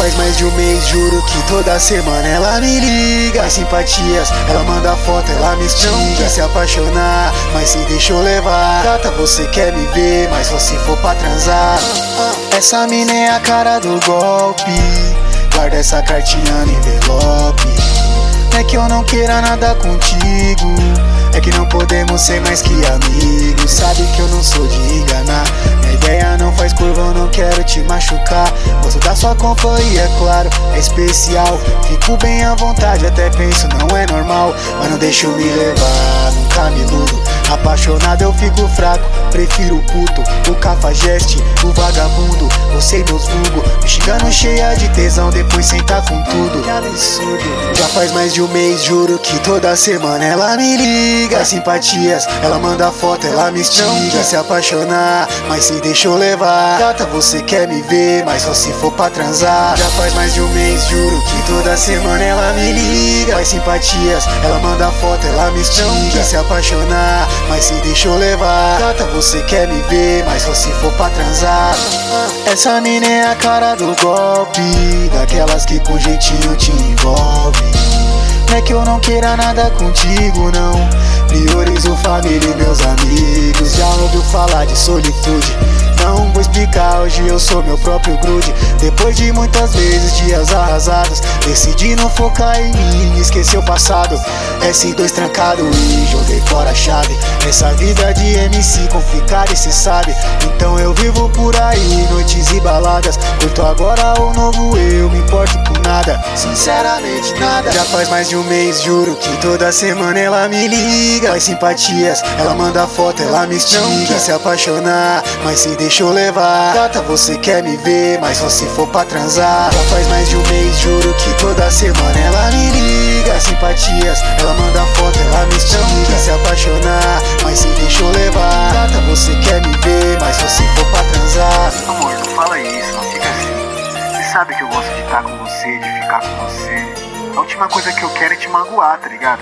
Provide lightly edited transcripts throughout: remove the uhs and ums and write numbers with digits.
faz mais de um mês, juro que toda semana ela me liga. Mais simpatias, ela manda foto, ela me instiga. Quer se apaixonar, mas se deixou levar. Gata, você quer me ver, mas só se for pra transar. Essa mina é a cara do golpe. Guarda essa cartinha no envelope. Não é que eu não queira nada contigo, é que não podemos ser mais que amigos. Sabe que eu não sou de enganar, minha ideia não faz curva, eu não quero te machucar. Gosto da sua companhia, é claro, é especial. Fico bem à vontade, até penso, não é normal. Mas não deixo me levar, nunca me iludo. Apaixonado eu fico fraco, prefiro o puto, o cafajeste, o vagabundo. Você e meus vulgo, me xingando cheia de tesão, depois sentar com tudo. Que absurdo. Já faz mais de um mês, juro que toda semana ela me liga. Mais simpatias, ela manda foto, ela me instiga. Quer se apaixonar, mas se deixou levar. Gata, você quer me ver, mas só se for pra transar. Já faz mais de um mês, juro que toda semana ela me liga. Mais simpatias, ela manda foto, ela me instiga. Quer se apaixonar, mas se deixou levar. Gata, você quer me ver, mas só se for pra transar. Essa mina é a cara do golpe, daquelas que com jeitinho te envolve. Não é que eu não queira nada contigo, não. Priorizo família e meus amigos. Já ouviu falar de solitude? Não vou explicar, hoje eu sou meu próprio grude. Depois de muitas vezes, dias arrasados, decidi não focar em mim, esquecer o passado. S2 trancado e joguei fora a chave. Essa vida de MC complicada e cê sabe. Então eu vivo por aí, noites e baladas. Curto agora o novo eu, me importo com nada, sinceramente nada. Já faz mais de um mês, juro que toda semana ela me liga. Mais simpatias, ela manda foto, ela me instiga. Quer se apaixonar, mas se deixou levar. Gata, você quer me ver, mas só se for pra transar. Já faz mais de um mês, juro que toda semana ela me liga. Mais simpatias, ela manda foto, ela me instiga. Quer se apaixonar, mas se deixou levar. Gata, você quer me ver, mas só se for pra transar. Amor, não fala isso, não fica assim. Você sabe que eu gosto de estar com você, de ficar com você. A última coisa que eu quero é te magoar, tá ligado?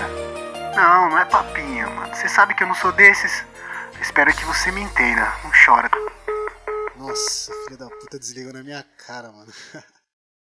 Não é papinha, mano. Você sabe que eu não sou desses. Espero que você me entenda. Não chora. Nossa, filha da puta desligou na minha cara, mano.